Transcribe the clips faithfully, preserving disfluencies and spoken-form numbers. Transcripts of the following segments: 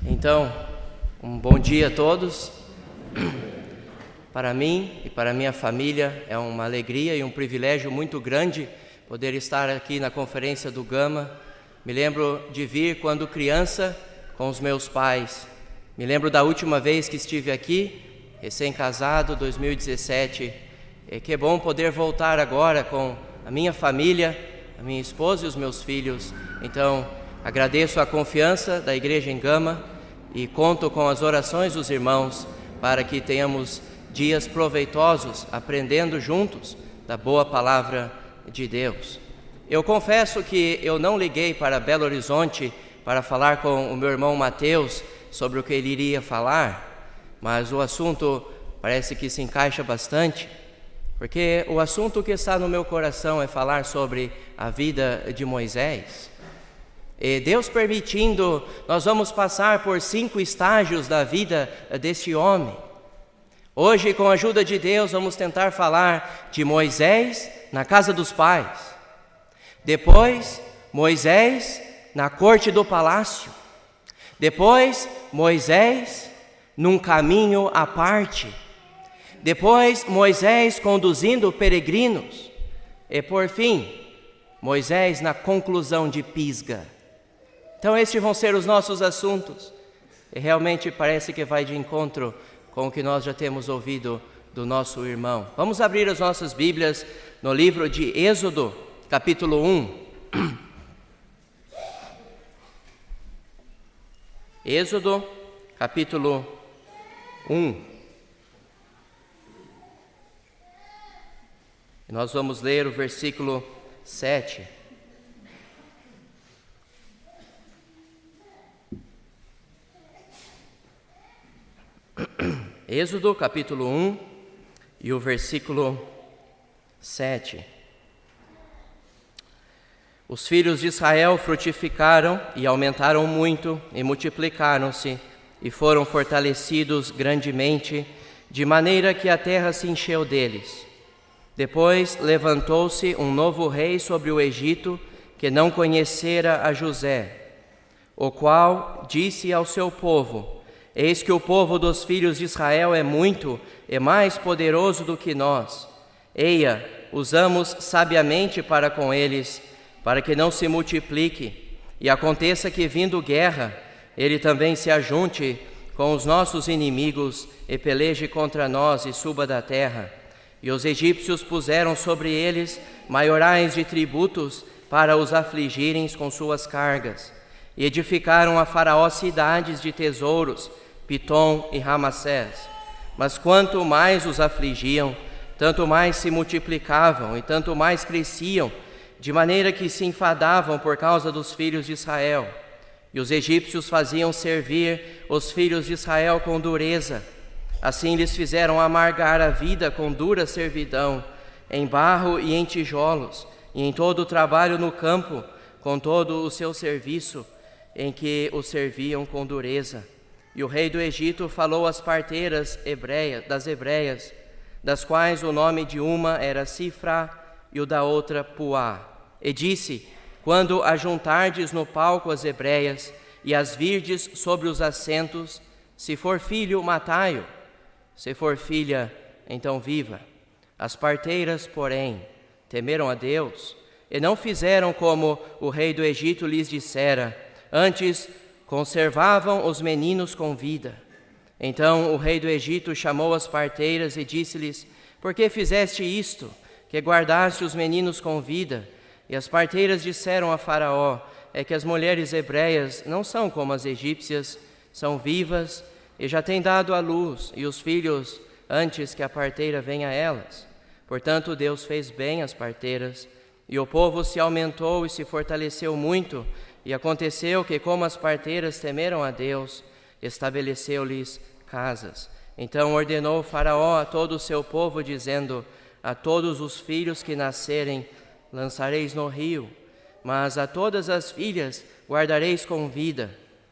Então, um bom dia a todos. Para mim e para minha família é uma alegria e um privilégio muito grande poder estar aqui na conferência do Gama. Me lembro de vir quando criança com os meus pais. Me lembro da última vez que estive aqui, recém-casado, dois mil e dezessete. E que bom poder voltar agora com a minha família, a minha esposa e os meus filhos. Então, agradeço a confiança da Igreja em Gama e conto com as orações dos irmãos para que tenhamos dias proveitosos aprendendo juntos da boa palavra de Deus. Eu confesso que eu não liguei para Belo Horizonte para falar com o meu irmão Mateus sobre o que ele iria falar, mas o assunto parece que se encaixa bastante, porque o assunto que está no meu coração é falar sobre a vida de Moisés. E Deus permitindo, nós vamos passar por cinco estágios da vida deste homem. Hoje, com a ajuda de Deus, vamos tentar falar de Moisés na casa dos pais. Depois, Moisés na corte do palácio. Depois, Moisés num caminho à parte. Depois, Moisés conduzindo peregrinos. E por fim, Moisés na conclusão de Pisga. Então estes vão ser os nossos assuntos. E realmente parece que vai de encontro com o que nós já temos ouvido do nosso irmão. Vamos abrir as nossas Bíblias no livro de Êxodo, capítulo um. Êxodo, capítulo um. E nós vamos ler o versículo sete. Êxodo capítulo um e o versículo sete. Os filhos de Israel frutificaram e aumentaram muito e multiplicaram-se e foram fortalecidos grandemente, de maneira que a terra se encheu deles. Depois levantou-se um novo rei sobre o Egito, que não conhecera a José, o qual disse ao seu povo: Eis que o povo dos filhos de Israel é muito e mais poderoso do que nós. Eia, usamos sabiamente para com eles, para que não se multiplique, e aconteça que, vindo guerra, ele também se ajunte com os nossos inimigos e peleje contra nós e suba da terra. E os egípcios puseram sobre eles maiorais de tributos para os afligirem com suas cargas. E edificaram a Faraó cidades de tesouros, Pitom e Ramassés. Mas quanto mais os afligiam, tanto mais se multiplicavam e tanto mais cresciam, de maneira que se enfadavam por causa dos filhos de Israel. E os egípcios faziam servir os filhos de Israel com dureza. Assim lhes fizeram amargar a vida com dura servidão, em barro e em tijolos, e em todo o trabalho no campo, com todo o seu serviço, em que os serviam com dureza. E o rei do Egito falou às parteiras hebreias, das hebreias, das quais o nome de uma era Sifra e o da outra Puá. E disse: Quando ajuntardes no palco as hebreias e as virdes sobre os assentos, se for filho, matai-o; se for filha, então viva. As parteiras, porém, temeram a Deus e não fizeram como o rei do Egito lhes dissera, antes conservavam os meninos com vida. Então o rei do Egito chamou as parteiras e disse-lhes: Por que fizeste isto, que guardaste os meninos com vida? E as parteiras disseram a Faraó: É que as mulheres hebreias não são como as egípcias, são vivas e já têm dado à luz, e os filhos antes que a parteira venha a elas. Portanto, Deus fez bem às parteiras, e o povo se aumentou e se fortaleceu muito. E aconteceu que, como as parteiras temeram a Deus, estabeleceu-lhes casas. Então ordenou o Faraó a todo o seu povo, dizendo: A todos os filhos que nascerem lançareis no rio, mas a todas as filhas guardareis com vida.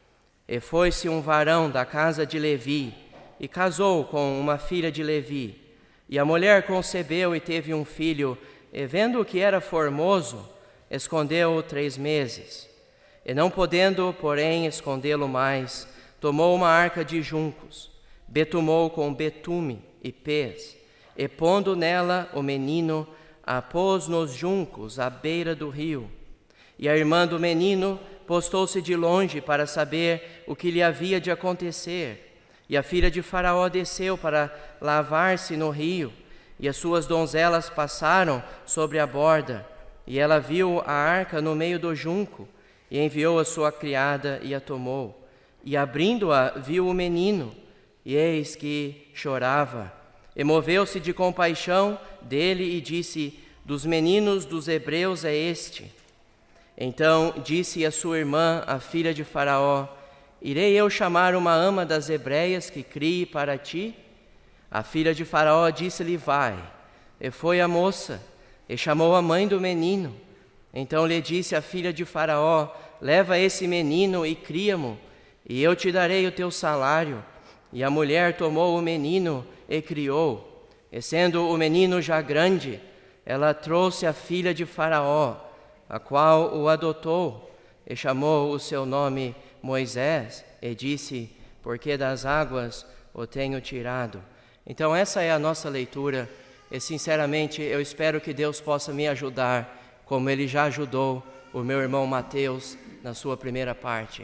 E foi-se um varão da casa de Levi, e casou com uma filha de Levi. E a mulher concebeu e teve um filho, e vendo que era formoso, escondeu-o três meses. E não podendo, porém, escondê-lo mais, tomou uma arca de juncos, betumou com betume e pés, e pondo nela o menino, a pôs nos juncos à beira do rio. E a irmã do menino postou-se de longe para saber o que lhe havia de acontecer. E a filha de Faraó desceu para lavar-se no rio, e as suas donzelas passaram sobre a borda. E ela viu a arca no meio do junco, e enviou a sua criada e a tomou. E abrindo-a, viu o menino, e eis que chorava. E moveu-se de compaixão dele e disse: dos meninos dos hebreus é este. Então disse a sua irmã, a filha de Faraó: irei eu chamar uma ama das hebreias que crie para ti? A filha de Faraó disse-lhe: vai. E foi a moça, e chamou a mãe do menino. Então lhe disse a filha de Faraó: leva esse menino e cria-mo, e eu te darei o teu salário. E a mulher tomou o menino e criou. E sendo o menino já grande, ela trouxe a filha de Faraó, a qual o adotou, e chamou o seu nome Moisés, e disse: porque das águas o tenho tirado. Então essa é a nossa leitura, e sinceramente eu espero que Deus possa me ajudar, como Ele já ajudou o meu irmão Mateus na sua primeira parte.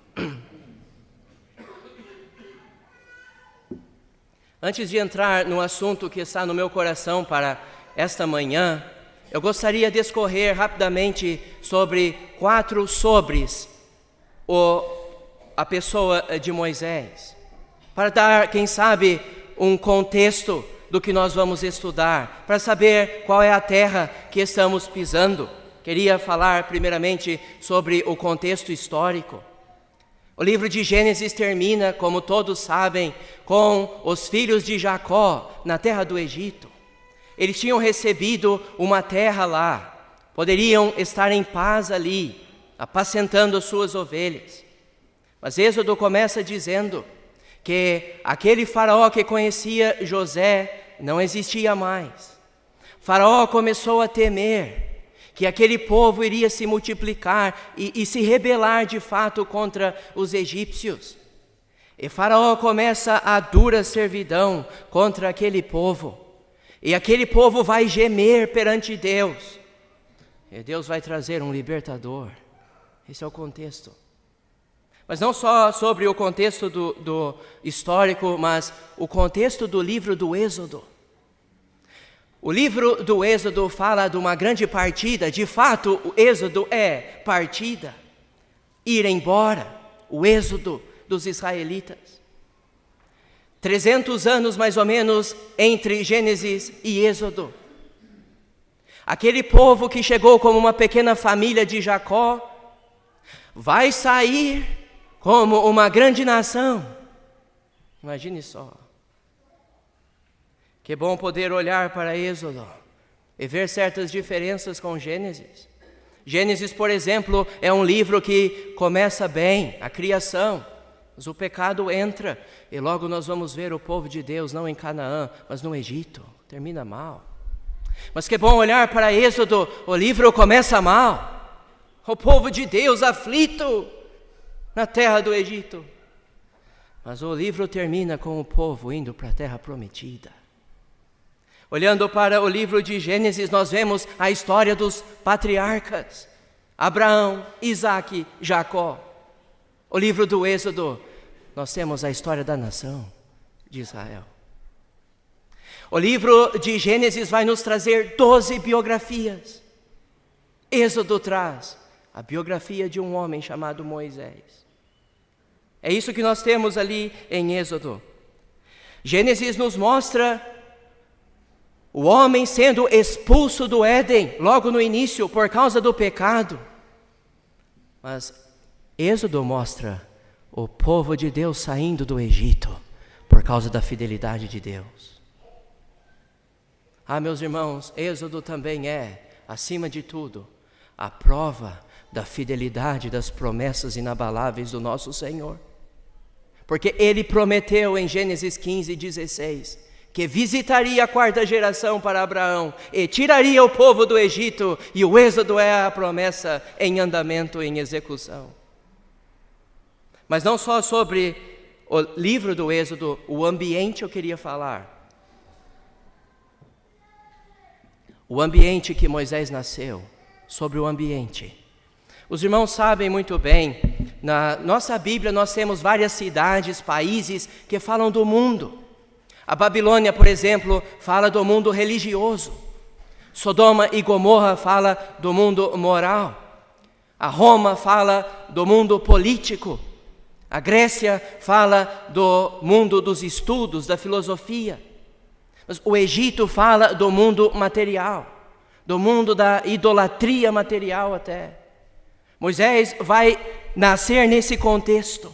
Antes de entrar no assunto que está no meu coração para esta manhã, eu gostaria de discorrer rapidamente sobre quatro sobres o, a pessoa de Moisés, para dar, quem sabe, um contexto do que nós vamos estudar, para saber qual é a terra que estamos pisando. Queria falar primeiramente sobre o contexto histórico. O livro de Gênesis termina, como todos sabem, com os filhos de Jacó na terra do Egito. Eles tinham recebido uma terra lá, poderiam estar em paz ali, apacentando suas ovelhas. Mas Êxodo começa dizendo que aquele faraó que conhecia José não existia mais. Faraó começou a temer que aquele povo iria se multiplicar e, e se rebelar de fato contra os egípcios. E Faraó começa a dura servidão contra aquele povo. E aquele povo vai gemer perante Deus. E Deus vai trazer um libertador. Esse é o contexto. Mas não só sobre o contexto do, do histórico, mas o contexto do livro do Êxodo. O livro do Êxodo fala de uma grande partida. De fato, o Êxodo é partida, ir embora, o êxodo dos israelitas. trezentos anos mais ou menos entre Gênesis e Êxodo. Aquele povo que chegou como uma pequena família de Jacó, vai sair como uma grande nação. Imagine só. Que bom poder olhar para Êxodo e ver certas diferenças com Gênesis. Gênesis, por exemplo, é um livro que começa bem, a criação, mas o pecado entra e logo nós vamos ver o povo de Deus não em Canaã, mas no Egito. Termina mal. Mas que bom olhar para Êxodo, o livro começa mal. O povo de Deus aflito na terra do Egito. Mas o livro termina com o povo indo para a terra prometida. Olhando para o livro de Gênesis, nós vemos a história dos patriarcas, Abraão, Isaque, Jacó. O livro do Êxodo, nós temos a história da nação de Israel. O livro de Gênesis vai nos trazer doze biografias. Êxodo traz a biografia de um homem chamado Moisés. É isso que nós temos ali em Êxodo. Gênesis nos mostra o homem sendo expulso do Éden, logo no início, por causa do pecado. Mas Êxodo mostra o povo de Deus saindo do Egito, por causa da fidelidade de Deus. Ah, meus irmãos, Êxodo também é, acima de tudo, a prova da fidelidade das promessas inabaláveis do nosso Senhor. Porque Ele prometeu em Gênesis quinze, dezesseis, que visitaria a quarta geração para Abraão e tiraria o povo do Egito, e o Êxodo é a promessa em andamento, em execução. Mas não só sobre o livro do Êxodo, o ambiente eu queria falar. O ambiente que Moisés nasceu, sobre o ambiente. Os irmãos sabem muito bem, na nossa Bíblia nós temos várias cidades, países que falam do mundo. A Babilônia, por exemplo, fala do mundo religioso. Sodoma e Gomorra fala do mundo moral. A Roma fala do mundo político. A Grécia fala do mundo dos estudos, da filosofia. Mas o Egito fala do mundo material, do mundo da idolatria material até. Moisés vai nascer nesse contexto,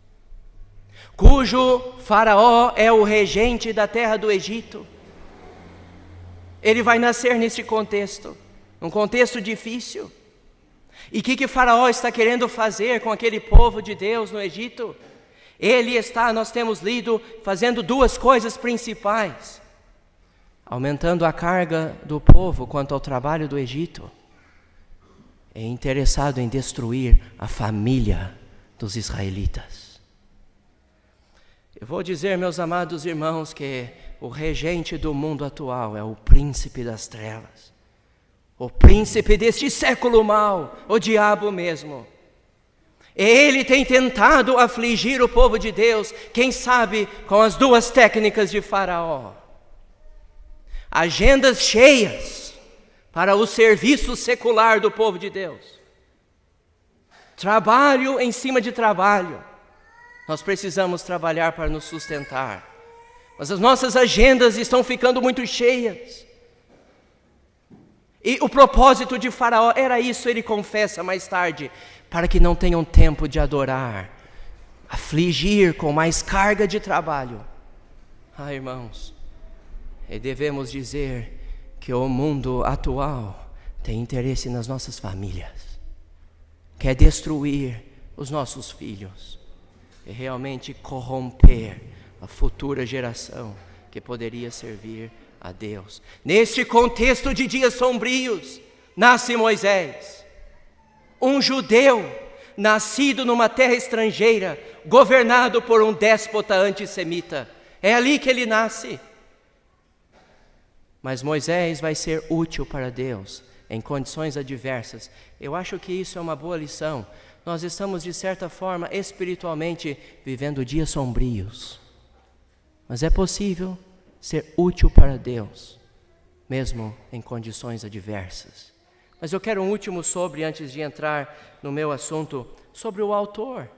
cujo faraó é o regente da terra do Egito. Ele vai nascer nesse contexto, um contexto difícil. E o que, que faraó está querendo fazer com aquele povo de Deus no Egito? Ele está, nós temos lido, fazendo duas coisas principais: aumentando a carga do povo quanto ao trabalho do Egito, é interessado em destruir a família dos israelitas. Eu vou dizer, meus amados irmãos, que o regente do mundo atual é o príncipe das trevas, o príncipe deste século mau, o diabo mesmo. Ele tem tentado afligir o povo de Deus, quem sabe com as duas técnicas de Faraó: agendas cheias para o serviço secular do povo de Deus, trabalho em cima de trabalho. Nós precisamos trabalhar para nos sustentar, mas as nossas agendas estão ficando muito cheias. E o propósito de Faraó era isso, ele confessa mais tarde: para que não tenham tempo de adorar, afligir com mais carga de trabalho. Ah, irmãos, e devemos dizer que o mundo atual tem interesse nas nossas famílias, quer destruir os nossos filhos e realmente corromper a futura geração que poderia servir a Deus. Neste contexto de dias sombrios, nasce Moisés, um judeu nascido numa terra estrangeira, governado por um déspota antissemita. É ali que ele nasce. Mas Moisés vai ser útil para Deus em condições adversas. Eu acho que isso é uma boa lição. Nós estamos, de certa forma, espiritualmente vivendo dias sombrios, mas é possível ser útil para Deus, mesmo em condições adversas. Mas eu quero um último sobre, antes de entrar no meu assunto, sobre o autor.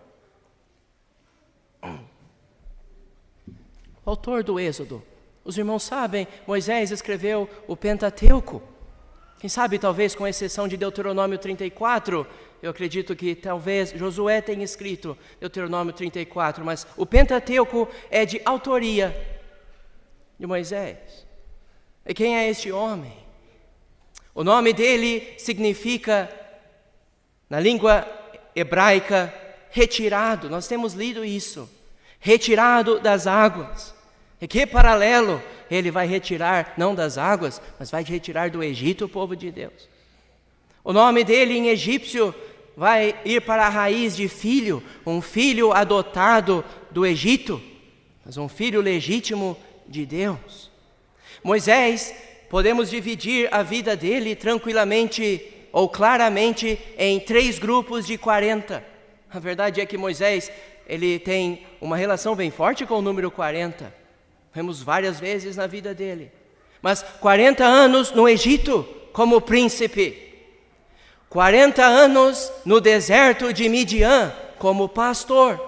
O autor do Êxodo. Os irmãos sabem, Moisés escreveu o Pentateuco. Quem sabe, talvez, com exceção de Deuteronômio trinta e quatro, eu acredito que talvez Josué tenha escrito Deuteronômio trinta e quatro, mas o Pentateuco é de autoria de Moisés. E quem é este homem? O nome dele significa, na língua hebraica, retirado. Nós temos lido isso. Retirado das águas. E que paralelo ele vai retirar, não das águas, mas vai retirar do Egito o povo de Deus. O nome dele em egípcio vai ir para a raiz de filho, um filho adotado do Egito, mas um filho legítimo de Deus. Moisés, podemos dividir a vida dele tranquilamente ou claramente em três grupos de quarenta. A verdade é que Moisés, ele tem uma relação bem forte com o número quarenta. Vemos várias vezes na vida dele. Mas quarenta anos no Egito como príncipe, quarenta anos no deserto de Midian como pastor,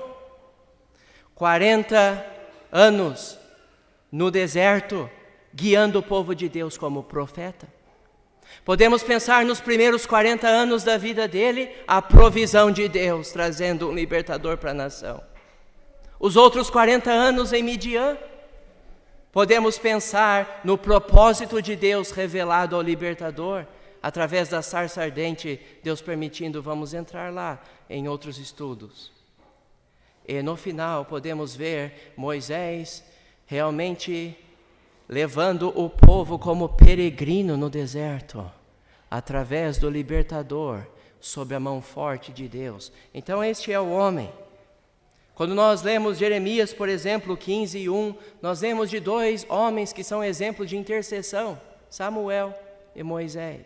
quarenta anos no deserto guiando o povo de Deus como profeta. Podemos pensar nos primeiros quarenta anos da vida dele, a provisão de Deus trazendo um libertador para a nação. Os outros quarenta anos em Midian, podemos pensar no propósito de Deus revelado ao libertador, através da sarça ardente, Deus permitindo, vamos entrar lá em outros estudos. E no final podemos ver Moisés realmente levando o povo como peregrino no deserto, através do libertador, sob a mão forte de Deus. Então este é o homem. Quando nós lemos Jeremias, por exemplo, quinze e um, nós lemos de dois homens que são exemplo de intercessão, Samuel e Moisés.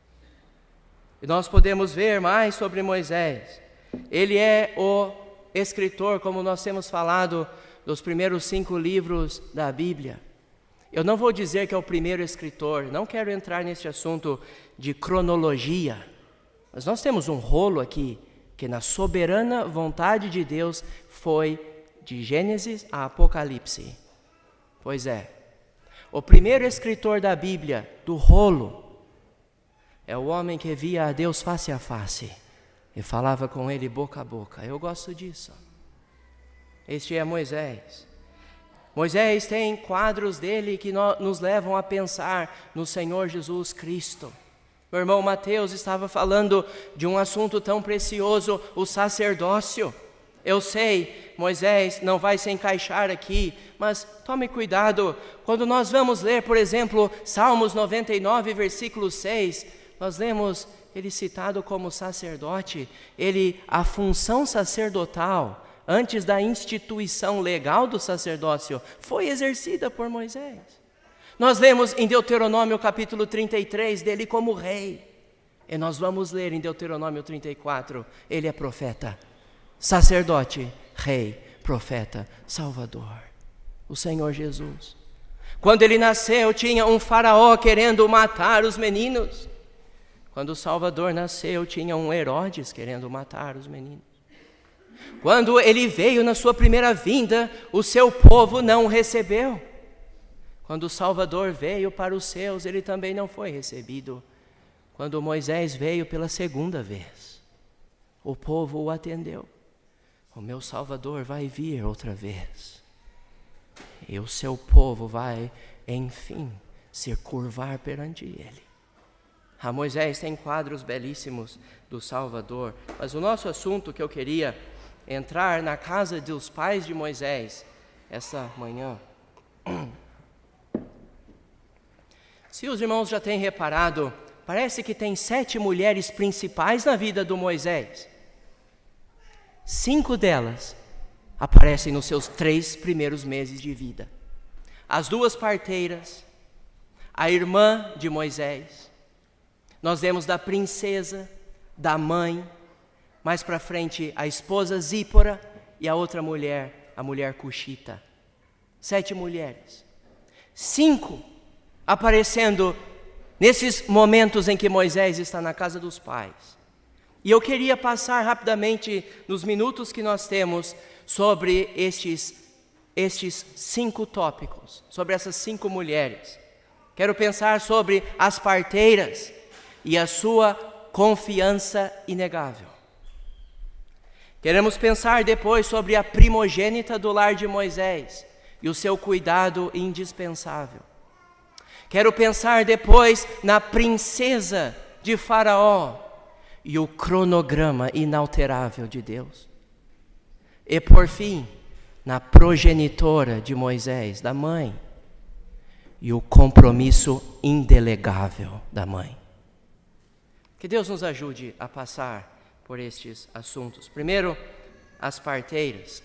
E nós podemos ver mais sobre Moisés. Ele é o escritor, como nós temos falado, dos primeiros cinco livros da Bíblia. Eu não vou dizer que é o primeiro escritor, não quero entrar nesse assunto de cronologia, mas nós temos um rolo aqui, que na soberana vontade de Deus foi de Gênesis a Apocalipse. Pois é, o primeiro escritor da Bíblia, do rolo, é o homem que via a Deus face a face e falava com ele boca a boca. Eu gosto disso. Este é Moisés. Moisés tem quadros dele que no, nos levam a pensar no Senhor Jesus Cristo. Meu irmão Mateus estava falando de um assunto tão precioso, o sacerdócio. Eu sei, Moisés não vai se encaixar aqui, mas tome cuidado. Quando nós vamos ler, por exemplo, Salmos noventa e nove, versículo seis, nós lemos ele citado como sacerdote. Ele, a função sacerdotal, antes da instituição legal do sacerdócio, foi exercida por Moisés. Nós lemos em Deuteronômio capítulo trinta e três dele como rei. E nós vamos ler em Deuteronômio trinta e quatro, ele é profeta, sacerdote, rei, profeta, salvador, o Senhor Jesus. Quando ele nasceu, tinha um faraó querendo matar os meninos. Quando o Salvador nasceu, tinha um Herodes querendo matar os meninos. Quando ele veio na sua primeira vinda, o seu povo não o recebeu. Quando o Salvador veio para os seus, ele também não foi recebido. Quando Moisés veio pela segunda vez, o povo o atendeu. O meu Salvador vai vir outra vez. E o seu povo vai, enfim, se curvar perante ele. A Moisés tem quadros belíssimos do Salvador, mas o nosso assunto que eu queria entrar na casa dos pais de Moisés essa manhã. Se os irmãos já têm reparado, parece que tem sete mulheres principais na vida do Moisés. Cinco delas aparecem nos seus três primeiros meses de vida. As duas parteiras, a irmã de Moisés, nós vemos da princesa, da mãe, mais para frente a esposa Zípora e a outra mulher, a mulher Cuxita. Sete mulheres. Cinco aparecendo nesses momentos em que Moisés está na casa dos pais. E eu queria passar rapidamente, nos minutos que nós temos, sobre estes, estes cinco tópicos, sobre essas cinco mulheres. Quero pensar sobre as parteiras e a sua confiança inegável. Queremos pensar depois sobre a primogênita do lar de Moisés e o seu cuidado indispensável. Quero pensar depois na princesa de Faraó e o cronograma inalterável de Deus. E por fim, na progenitora de Moisés, da mãe, e o compromisso indelegável da mãe. Que Deus nos ajude a passar por estes assuntos. Primeiro, as parteiras.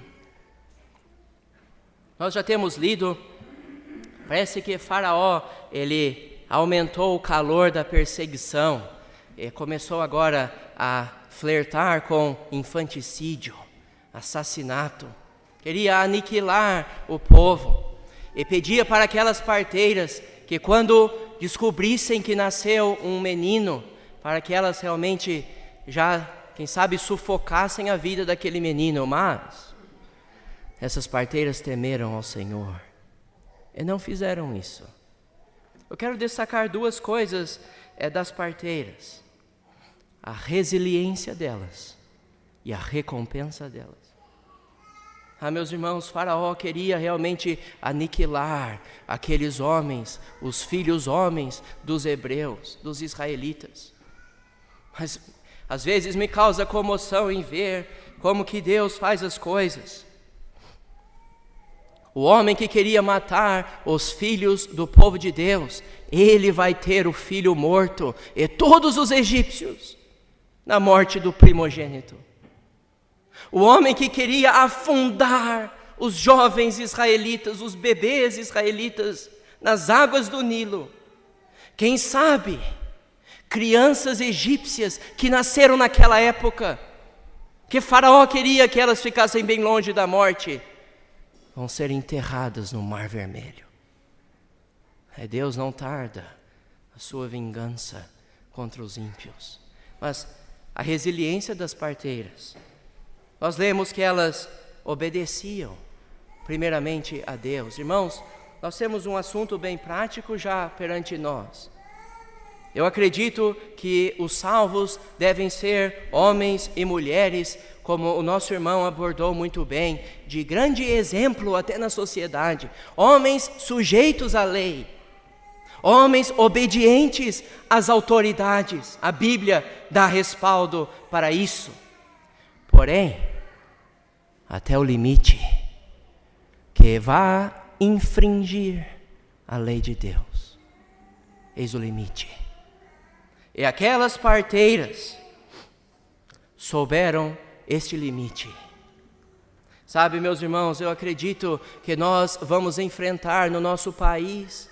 Nós já temos lido, parece que Faraó, ele aumentou o calor da perseguição, e começou agora a flertar com infanticídio, assassinato, queria aniquilar o povo, e pedia para aquelas parteiras que quando descobrissem que nasceu um menino, para que elas realmente já, quem sabe, sufocassem a vida daquele menino, mas essas parteiras temeram ao Senhor e não fizeram isso. Eu quero destacar duas coisas é, das parteiras: a resiliência delas e a recompensa delas. Ah, meus irmãos, Faraó queria realmente aniquilar aqueles homens, os filhos homens dos hebreus, dos israelitas. Mas às vezes me causa comoção em ver como que Deus faz as coisas. O homem que queria matar os filhos do povo de Deus, ele vai ter o filho morto, e todos os egípcios, na morte do primogênito. O homem que queria afundar os jovens israelitas, os bebês israelitas, nas águas do Nilo. Quem sabe, crianças egípcias que nasceram naquela época, que Faraó queria que elas ficassem bem longe da morte, vão ser enterradas no Mar Vermelho. É, Deus não tarda a sua vingança contra os ímpios. Mas a resiliência das parteiras, nós lemos que elas obedeciam primeiramente a Deus. Irmãos, nós temos um assunto bem prático já perante nós. Eu acredito que os salvos devem ser homens e mulheres, como o nosso irmão abordou muito bem, de grande exemplo até na sociedade. Homens sujeitos à lei, homens obedientes às autoridades. A Bíblia dá respaldo para isso. Porém, até o limite que vá infringir a lei de Deus. Eis o limite. E aquelas parteiras souberam este limite. Sabe, meus irmãos, eu acredito que nós vamos enfrentar no nosso país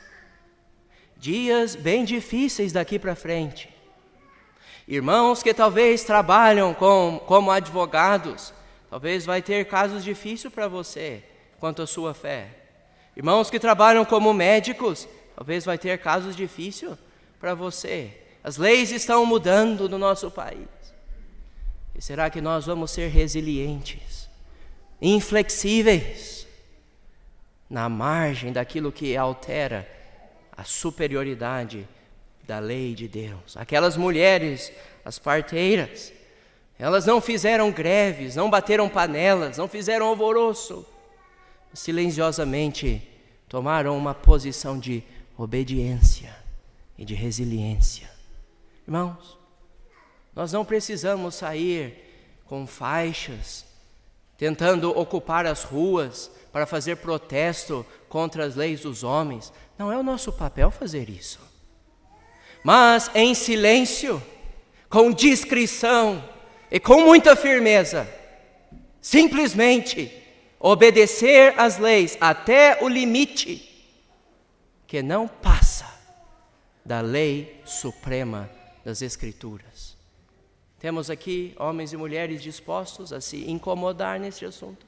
dias bem difíceis daqui para frente. Irmãos que talvez trabalham com, como advogados, talvez vai ter casos difíceis para você quanto à sua fé. Irmãos que trabalham como médicos, talvez vai ter casos difíceis para você. As leis estão mudando no nosso país. E será que nós vamos ser resilientes, inflexíveis, na margem daquilo que altera a superioridade da lei de Deus? Aquelas mulheres, as parteiras, elas não fizeram greves, não bateram panelas, não fizeram alvoroço. Silenciosamente tomaram uma posição de obediência e de resiliência. Irmãos, nós não precisamos sair com faixas, tentando ocupar as ruas para fazer protesto contra as leis dos homens. Não é o nosso papel fazer isso. Mas em silêncio, com discrição e com muita firmeza, simplesmente obedecer às leis até o limite que não passa da lei suprema das Escrituras. Temos aqui homens e mulheres dispostos a se incomodar nesse assunto.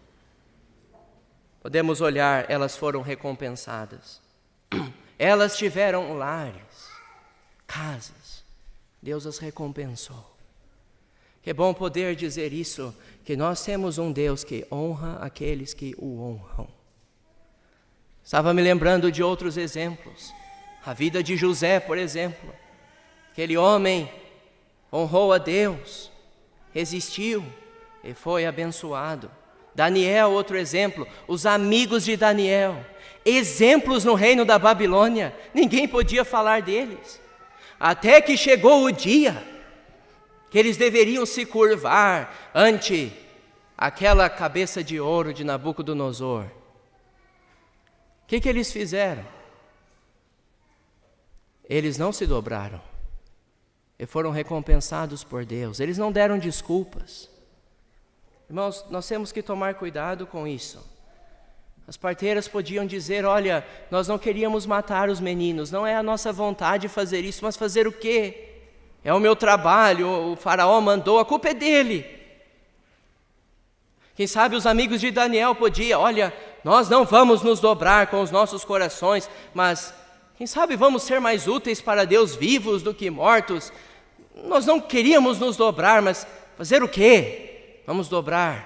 Podemos olhar, elas foram recompensadas. Elas tiveram lares, casas. Deus as recompensou. Que bom poder dizer isso, que nós temos um Deus que honra aqueles que o honram. Estava me lembrando de outros exemplos. A vida de José, por exemplo. Aquele homem honrou a Deus, resistiu e foi abençoado. Daniel, outro exemplo, os amigos de Daniel, exemplos no reino da Babilônia, ninguém podia falar deles. Até que chegou o dia que eles deveriam se curvar ante aquela cabeça de ouro de Nabucodonosor. O que que eles fizeram? Eles não se dobraram e foram recompensados por Deus. Eles não deram desculpas. Irmãos, nós temos que tomar cuidado com isso. As parteiras podiam dizer: olha, nós não queríamos matar os meninos, não é a nossa vontade fazer isso, mas fazer o quê? É o meu trabalho, o faraó mandou, a culpa é dele. Quem sabe os amigos de Daniel podiam: olha, nós não vamos nos dobrar com os nossos corações, mas quem sabe vamos ser mais úteis para Deus vivos do que mortos. Nós não queríamos nos dobrar, mas fazer o quê? Vamos dobrar.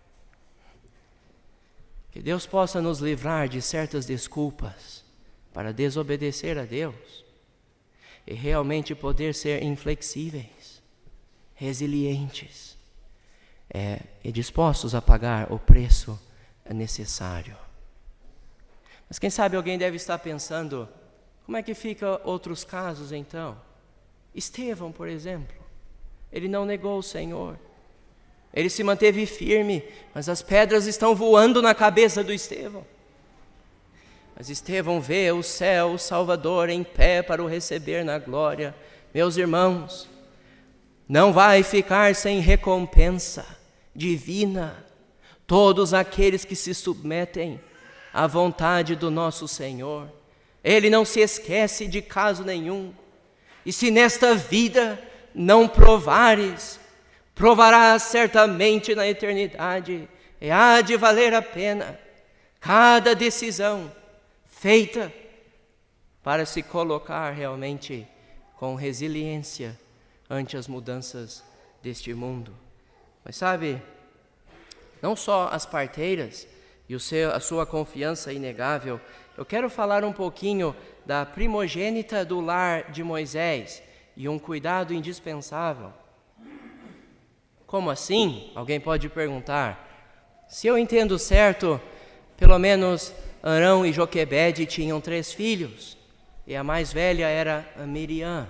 Que Deus possa nos livrar de certas desculpas para desobedecer a Deus e realmente poder ser inflexíveis, resilientes é, e dispostos a pagar o preço necessário. Mas quem sabe alguém deve estar pensando: como é que fica outros casos então? Estevão, por exemplo, ele não negou o Senhor. Ele se manteve firme, mas as pedras estão voando na cabeça do Estevão. Mas Estevão vê o céu, o Salvador em pé para o receber na glória. Meus irmãos, não vai ficar sem recompensa. divina, todos aqueles que se submetem à vontade do nosso Senhor. Ele não se esquece de caso nenhum. E se nesta vida não provares, provarás certamente na eternidade. E há de valer a pena cada decisão feita para se colocar realmente com resiliência ante as mudanças deste mundo. Mas sabe, não só as parteiras e o seu, a sua confiança inegável, eu quero falar um pouquinho da primogênita do lar de Moisés e um cuidado indispensável. Como assim? Alguém pode perguntar. Se eu entendo certo, pelo menos Arão e Joquebede tinham três filhos, e a mais velha era a Miriam.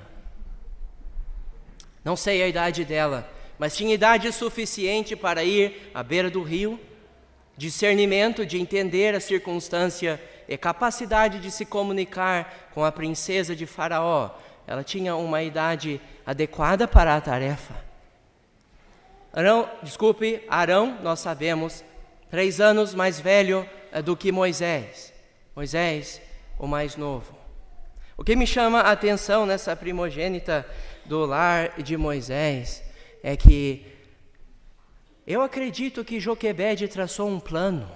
Não sei a idade dela, mas tinha idade suficiente para ir à beira do rio, discernimento de entender a circunstância e capacidade de se comunicar com a princesa de Faraó. Ela tinha uma idade adequada para a tarefa. Arão, desculpe, Arão, nós sabemos, três anos mais velho do que Moisés. Moisés, o mais novo. O que me chama a atenção nessa primogênita do lar de Moisés é que eu acredito que Joquebede traçou um plano.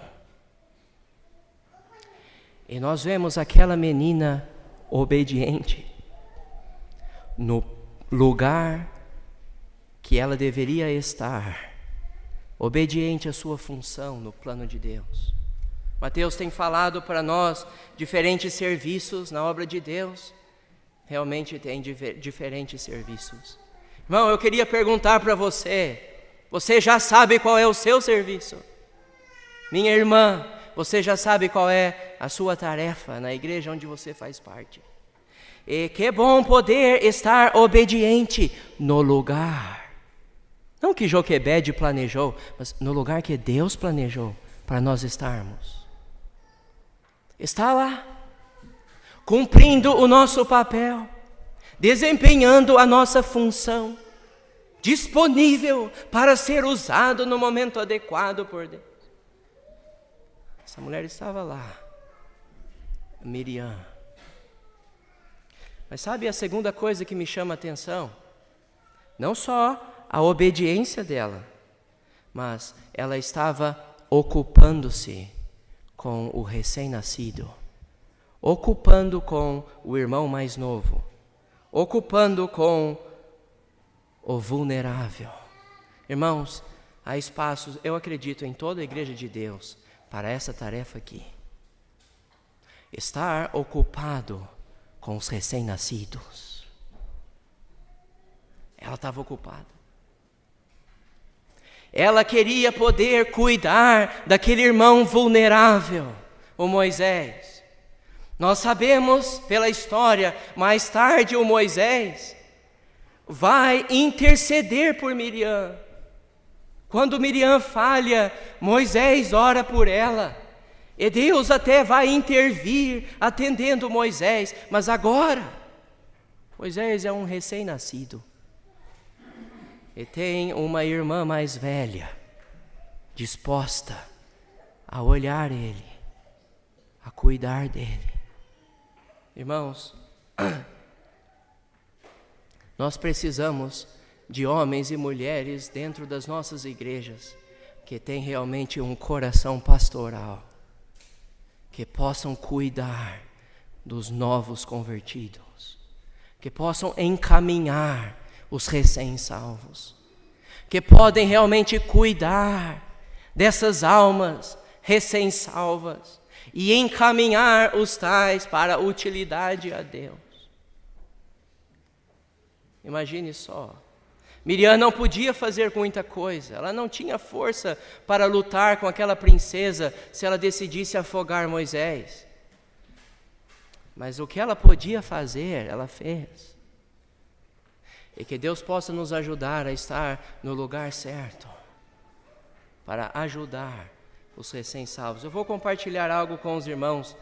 E nós vemos aquela menina obediente no lugar que ela deveria estar, obediente à sua função no plano de Deus. Mateus tem falado para nós diferentes serviços na obra de Deus. Realmente tem diver, diferentes serviços. Irmão, eu queria perguntar para você, você já sabe qual é o seu serviço? Minha irmã, você já sabe qual é a sua tarefa na igreja onde você faz parte? E que bom poder estar obediente no lugar. Não que Joquebede planejou, mas no lugar que Deus planejou para nós estarmos. Está lá, cumprindo o nosso papel, desempenhando a nossa função, disponível para ser usado no momento adequado por Deus. Essa mulher estava lá, Miriam. Mas sabe a segunda coisa que me chama a atenção? Não só a obediência dela, mas ela estava ocupando-se com o recém-nascido, ocupando com o irmão mais novo, ocupando com o vulnerável. Irmãos, há espaços, eu acredito, em toda a igreja de Deus, para essa tarefa aqui. Estar ocupado com os recém-nascidos. Ela estava ocupada. Ela queria poder cuidar daquele irmão vulnerável, o Moisés. Nós sabemos pela história, mais tarde o Moisés vai interceder por Miriam. Quando Miriam falha, Moisés ora por ela. E Deus até vai intervir atendendo Moisés. Mas agora, Moisés é um recém-nascido. E tem uma irmã mais velha, disposta a olhar ele, a cuidar dele. Irmãos, nós precisamos de homens e mulheres dentro das nossas igrejas que têm realmente um coração pastoral, que possam cuidar dos novos convertidos, que possam encaminhar os recém-salvos, que podem realmente cuidar dessas almas recém-salvas e encaminhar os tais para a utilidade a Deus. Imagine só, Miriam não podia fazer muita coisa, ela não tinha força para lutar com aquela princesa se ela decidisse afogar Moisés. Mas o que ela podia fazer, ela fez. E que Deus possa nos ajudar a estar no lugar certo, para ajudar os recém-salvos. Eu vou compartilhar algo com os irmãos.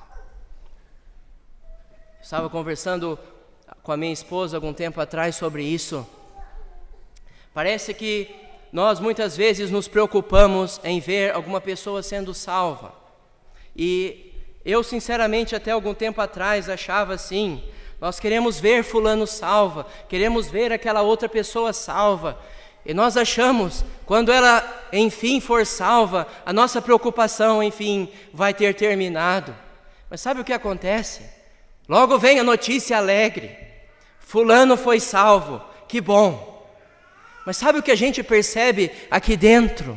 Estava conversando com a minha esposa algum tempo atrás sobre isso. Parece que nós muitas vezes nos preocupamos em ver alguma pessoa sendo salva. E eu, sinceramente, até algum tempo atrás achava assim: nós queremos ver fulano salva, queremos ver aquela outra pessoa salva. E nós achamos, quando ela enfim for salva, a nossa preocupação enfim vai ter terminado. Mas sabe o que acontece? Logo vem a notícia alegre: fulano foi salvo, que bom. Mas sabe o que a gente percebe aqui dentro?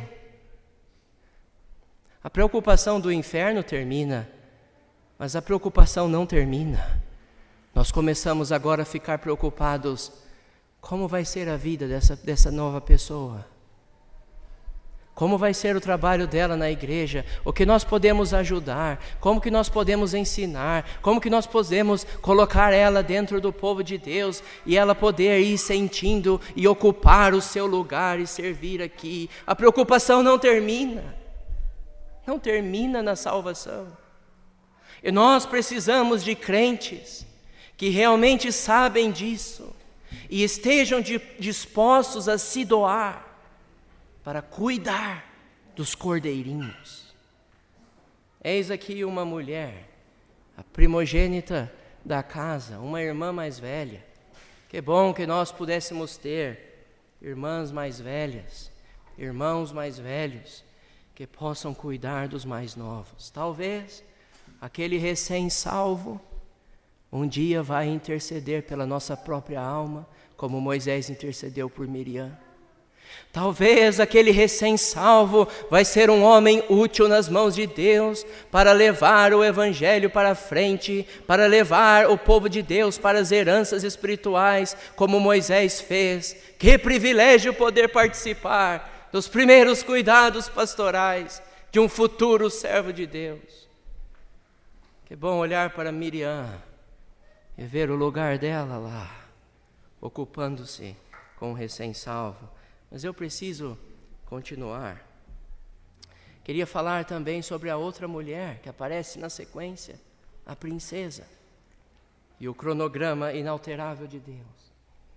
A preocupação do inferno termina, mas a preocupação não termina. Nós começamos agora a ficar preocupados: como vai ser a vida dessa, dessa nova pessoa? Como vai ser o trabalho dela na igreja? O que nós podemos ajudar? Como que nós podemos ensinar? Como que nós podemos colocar ela dentro do povo de Deus e ela poder ir sentindo e ocupar o seu lugar e servir aqui? A preocupação não termina. Não termina na salvação. E nós precisamos de crentes que realmente sabem disso e estejam de, dispostos a se doar para cuidar dos cordeirinhos. Eis aqui uma mulher, a primogênita da casa, uma irmã mais velha. Que bom que nós pudéssemos ter irmãs mais velhas, irmãos mais velhos, que possam cuidar dos mais novos. Talvez aquele recém-salvo um dia vai interceder pela nossa própria alma, como Moisés intercedeu por Miriam. Talvez aquele recém-salvo vai ser um homem útil nas mãos de Deus para levar o evangelho para frente, para levar o povo de Deus para as heranças espirituais, como Moisés fez. Que privilégio poder participar dos primeiros cuidados pastorais de um futuro servo de Deus. Que bom olhar para Miriam e ver o lugar dela lá, ocupando-se com o recém-salvo. Mas eu preciso continuar. Queria falar também sobre a outra mulher que aparece na sequência, a princesa, e o cronograma inalterável de Deus.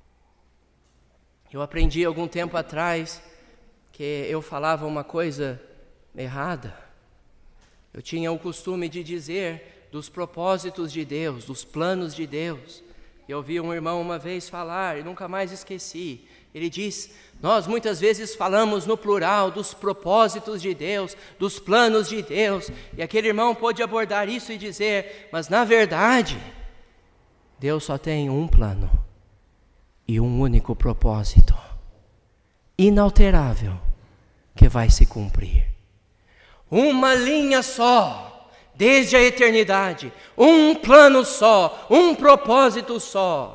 Eu aprendi algum tempo atrás que eu falava uma coisa errada. Eu tinha o costume de dizer dos propósitos de Deus, dos planos de Deus. Eu ouvi um irmão uma vez falar e nunca mais esqueci. Ele diz: nós muitas vezes falamos no plural dos propósitos de Deus, dos planos de Deus. E aquele irmão pôde abordar isso e dizer: mas na verdade, Deus só tem um plano e um único propósito, inalterável, que vai se cumprir. Uma linha só, desde a eternidade, um plano só, um propósito só.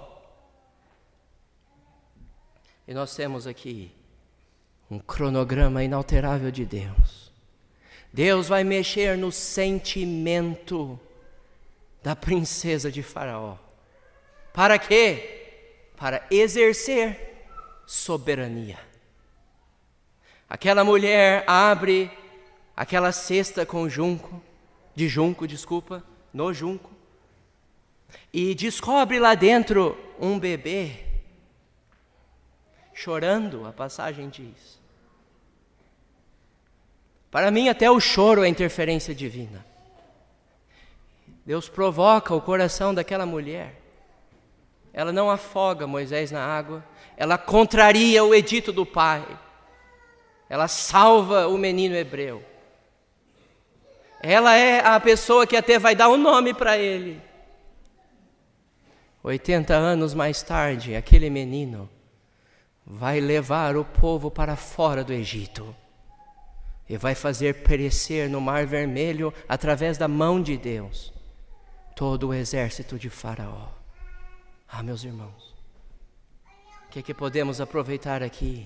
E nós temos aqui um cronograma inalterável de Deus. Deus vai mexer no sentimento da princesa de Faraó. Para quê? Para exercer soberania. Aquela mulher abre aquela cesta com junco, de junco, desculpa, no junco, e descobre lá dentro um bebê chorando, a passagem diz. Para mim, até o choro é interferência divina. Deus provoca o coração daquela mulher. Ela não afoga Moisés na água, ela contraria o edito do pai. Ela salva o menino hebreu. Ela é a pessoa que até vai dar um nome para ele. oitenta anos mais tarde, aquele menino vai levar o povo para fora do Egito e vai fazer perecer no Mar Vermelho, através da mão de Deus, todo o exército de Faraó. Ah, meus irmãos, o que é que podemos aproveitar aqui?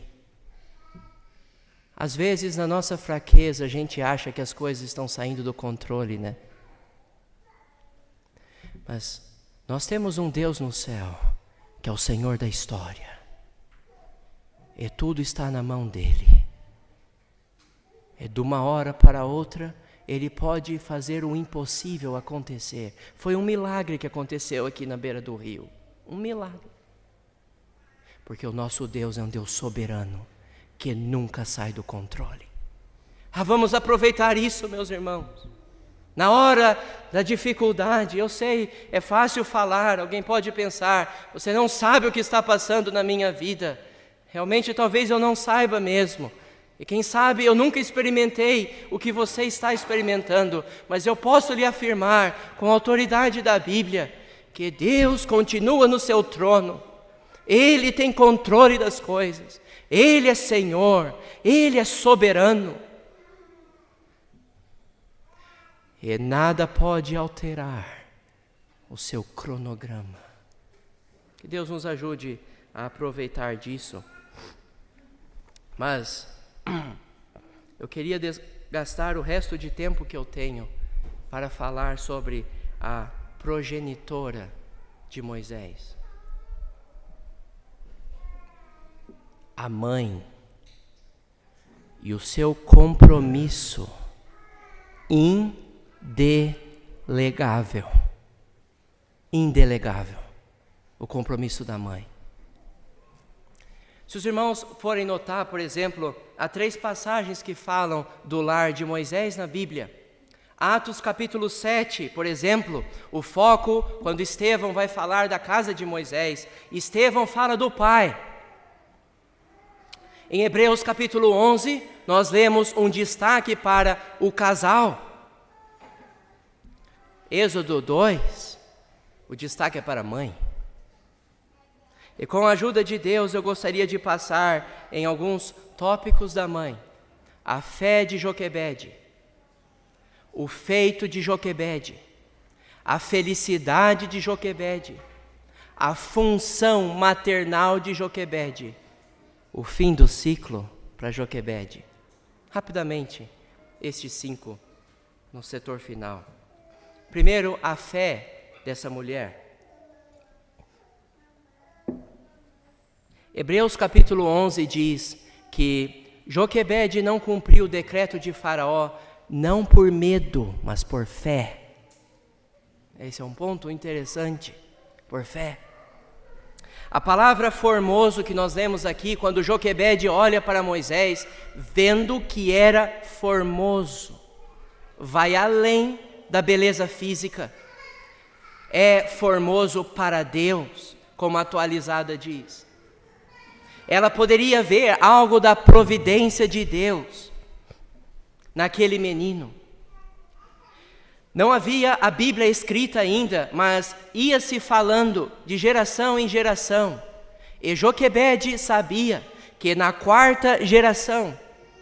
Às vezes, na nossa fraqueza, a gente acha que as coisas estão saindo do controle, né? Mas nós temos um Deus no céu, que é o Senhor da história. E tudo está na mão dele. E de uma hora para outra, ele pode fazer o impossível acontecer. Foi um milagre que aconteceu aqui na beira do rio. Um milagre. Porque o nosso Deus é um Deus soberano, que nunca sai do controle. Ah, vamos aproveitar isso, meus irmãos. Na hora da dificuldade, eu sei, é fácil falar, alguém pode pensar, você não sabe o que está passando na minha vida. Realmente, talvez eu não saiba mesmo. E quem sabe eu nunca experimentei o que você está experimentando, mas eu posso lhe afirmar, com a autoridade da Bíblia, que Deus continua no seu trono. Ele tem controle das coisas. Ele é Senhor, Ele é soberano. E nada pode alterar o seu cronograma. Que Deus nos ajude a aproveitar disso. Mas eu queria gastar o resto de tempo que eu tenho para falar sobre a progenitora de Moisés. A mãe e o seu compromisso indelegável. Indelegável. O compromisso da mãe. Se os irmãos forem notar, por exemplo, há três passagens que falam do lar de Moisés na Bíblia. Atos capítulo sete, por exemplo, o foco, quando Estevão vai falar da casa de Moisés, Estevão fala do pai. Em Hebreus capítulo onze, nós lemos um destaque para o casal. Êxodo dois, o destaque é para a mãe. E com a ajuda de Deus, eu gostaria de passar em alguns tópicos da mãe. A fé de Joquebede, o feito de Joquebede, a felicidade de Joquebede, a função maternal de Joquebede, o fim do ciclo para Joquebede. Rapidamente, estes cinco no setor final. Primeiro, a fé dessa mulher. Hebreus capítulo onze diz que Joquebede não cumpriu o decreto de Faraó, não por medo, mas por fé. Esse é um ponto interessante, por fé. A palavra formoso que nós lemos aqui, quando Joquebede olha para Moisés, vendo que era formoso, vai além da beleza física. É formoso para Deus, como a atualizada diz. Ela poderia ver algo da providência de Deus naquele menino. Não havia a Bíblia escrita ainda, mas ia-se falando de geração em geração. E Joquebede sabia que na quarta geração,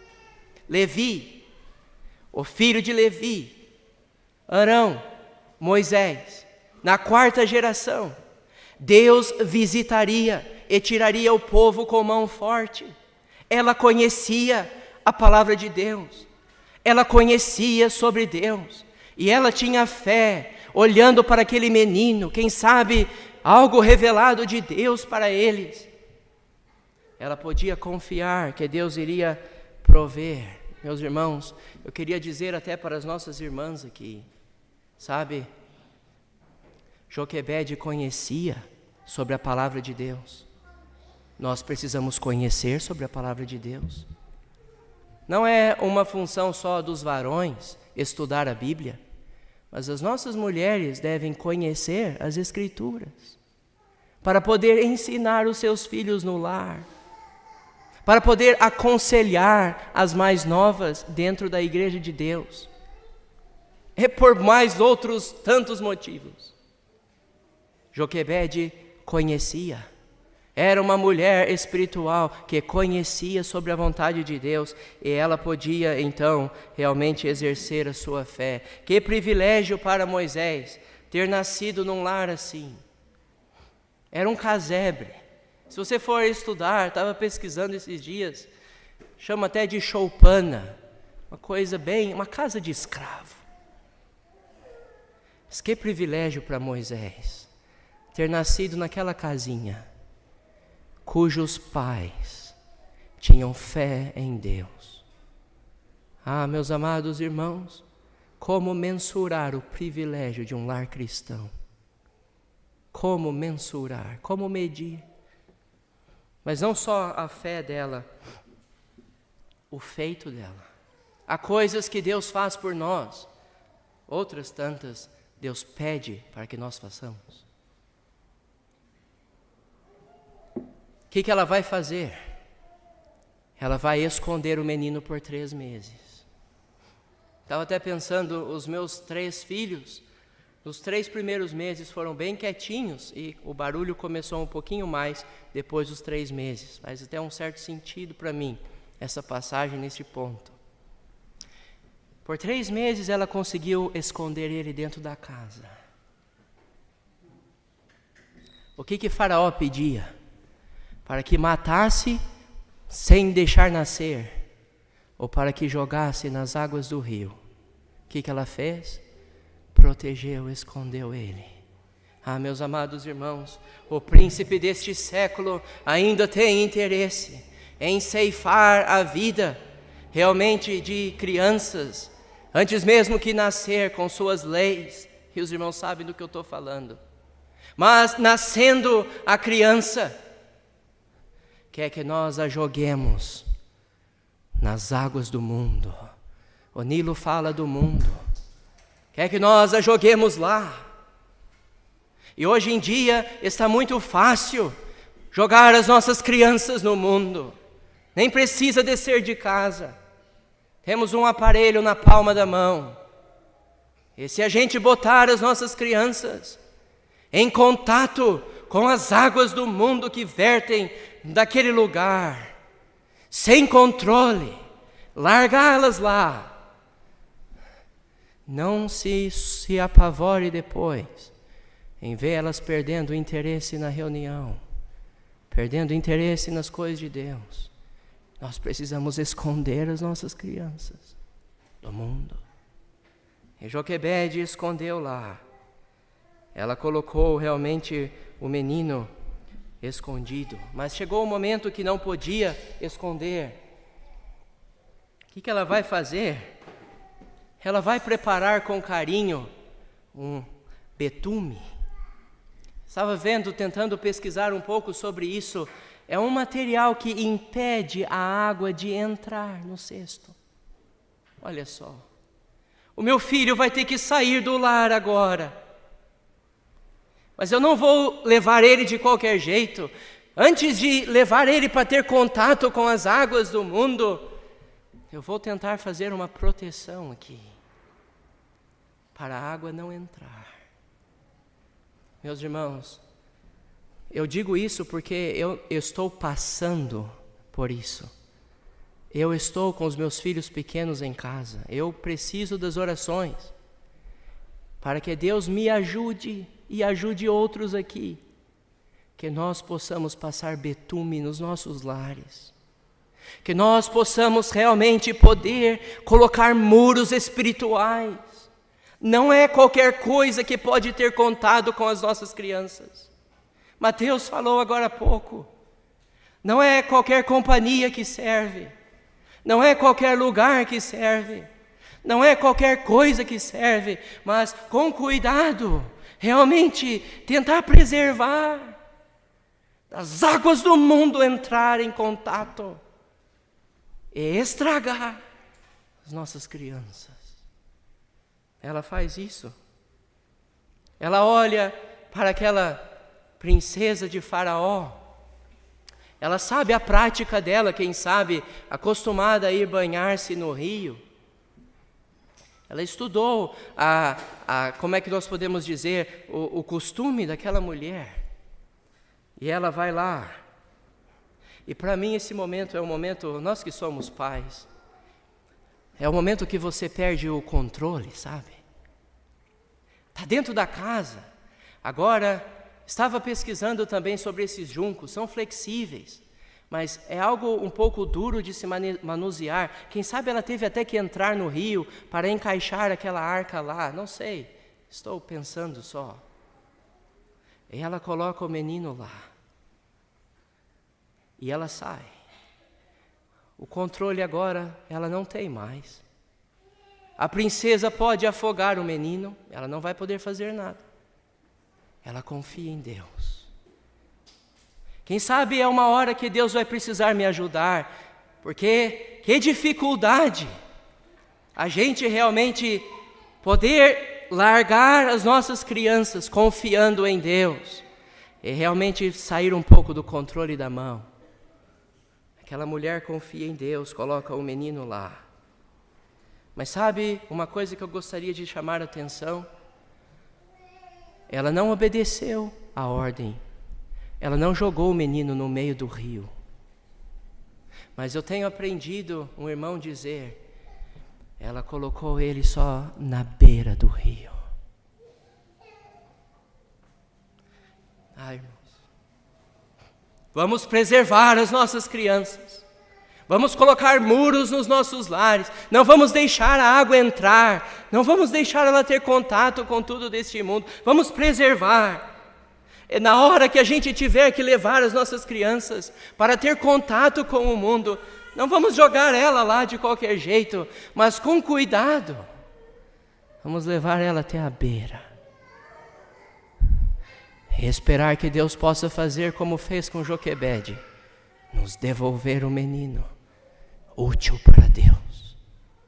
Levi, o filho de Levi, Arão, Moisés, na quarta geração, Deus visitaria e tiraria o povo com mão forte. Ela conhecia a palavra de Deus, ela conhecia sobre Deus, e ela tinha fé, olhando para aquele menino, quem sabe algo revelado de Deus para eles. Ela podia confiar que Deus iria prover. Meus irmãos, eu queria dizer até para as nossas irmãs aqui, sabe, Joquebede conhecia sobre a palavra de Deus. Nós precisamos conhecer sobre a palavra de Deus. Não é uma função só dos varões estudar a Bíblia, mas as nossas mulheres devem conhecer as Escrituras, para poder ensinar os seus filhos no lar, para poder aconselhar as mais novas dentro da igreja de Deus. É por mais outros tantos motivos. Joquebede conhecia. Era uma mulher espiritual que conhecia sobre a vontade de Deus e ela podia então realmente exercer a sua fé. Que privilégio para Moisés ter nascido num lar assim. Era um casebre. Se você for estudar, estava pesquisando esses dias, chama até de choupana, uma coisa bem, uma casa de escravo. Mas que privilégio para Moisés ter nascido naquela casinha, cujos pais tinham fé em Deus. Ah, meus amados irmãos, como mensurar o privilégio de um lar cristão? Como mensurar? Como medir? Mas não só a fé dela, o feito dela. Há coisas que Deus faz por nós, outras tantas Deus pede para que nós façamos. O que, que ela vai fazer? Ela vai esconder o menino por três meses. Estava até pensando, os meus três filhos, nos três primeiros meses foram bem quietinhos e o barulho começou um pouquinho mais depois dos três meses. Faz até um certo sentido para mim, essa passagem nesse ponto. Por três meses ela conseguiu esconder ele dentro da casa. O que que Faraó pedia? Para que matasse sem deixar nascer, ou para que jogasse nas águas do rio. O que que ela fez? Protegeu, escondeu ele. Ah, meus amados irmãos, o príncipe deste século ainda tem interesse em ceifar a vida realmente de crianças, antes mesmo que nascer, com suas leis, e os irmãos sabem do que eu estou falando. Mas nascendo a criança, quer que nós a joguemos nas águas do mundo. O Nilo fala do mundo. Quer que nós a joguemos lá. E hoje em dia está muito fácil jogar as nossas crianças no mundo. Nem precisa descer de casa. Temos um aparelho na palma da mão. E se a gente botar as nossas crianças em contato com as águas do mundo que vertem daquele lugar, sem controle, largá-las lá, não se, se apavore depois em ver elas perdendo o interesse na reunião, perdendo o interesse nas coisas de Deus. Nós precisamos esconder as nossas crianças do mundo. E Joquebede escondeu lá. Ela colocou realmente o menino escondido, mas chegou o momento que não podia esconder. O que que ela vai fazer? Ela vai preparar com carinho um betume. Estava vendo, tentando pesquisar um pouco sobre isso. É um material que impede a água de entrar no cesto. Olha só. O meu filho vai ter que sair do lar agora. Mas eu não vou levar ele de qualquer jeito. Antes de levar ele para ter contato com as águas do mundo, eu vou tentar fazer uma proteção aqui, para a água não entrar. Meus irmãos, eu digo isso porque eu, eu estou passando por isso. Eu estou com os meus filhos pequenos em casa. Eu preciso das orações para que Deus me ajude e ajude outros aqui, que nós possamos passar betume nos nossos lares, que nós possamos realmente poder colocar muros espirituais. Não é qualquer coisa que pode ter contato com as nossas crianças. Mateus falou agora há pouco. Não é qualquer companhia que serve. Não é qualquer lugar que serve. Não é qualquer coisa que serve. Mas com cuidado, realmente tentar preservar as águas do mundo entrar em contato e estragar as nossas crianças. Ela faz isso. Ela olha para aquela princesa de Faraó. Ela sabe a prática dela, quem sabe, acostumada a ir banhar-se no rio. Ela estudou a, a, como é que nós podemos dizer, o, o costume daquela mulher. E ela vai lá. E para mim esse momento é um momento, nós que somos pais, é o momento que você perde o controle, sabe? Está dentro da casa. Agora, estava pesquisando também sobre esses juncos, são flexíveis, mas é algo um pouco duro de se manusear. Quem sabe ela teve até que entrar no rio para encaixar aquela arca lá, não sei, estou pensando só. E ela coloca o menino lá. E ela sai. O controle agora ela não tem mais. A princesa pode afogar o menino, ela não vai poder fazer nada. Ela confia em Deus. Quem sabe é uma hora que Deus vai precisar me ajudar, Porque que dificuldade a gente realmente poder largar as nossas crianças confiando em Deus e realmente sair um pouco do controle da mão. Aquela mulher confia em Deus, coloca o menino lá. Mas sabe uma coisa que eu gostaria de chamar a atenção? Ela não obedeceu à ordem. Ela não jogou o menino no meio do rio. Mas eu tenho aprendido um irmão dizer, ela colocou ele só na beira do rio. Ai, irmãos, vamos preservar as nossas crianças. Vamos colocar muros nos nossos lares. Não vamos deixar a água entrar. Não vamos deixar ela ter contato com tudo deste mundo. Vamos preservar. É na hora que a gente tiver que levar as nossas crianças para ter contato com o mundo, não vamos jogar ela lá de qualquer jeito, mas com cuidado. Vamos levar ela até a beira. E esperar que Deus possa fazer como fez com Joquebede, nos devolver o menino, útil para Deus.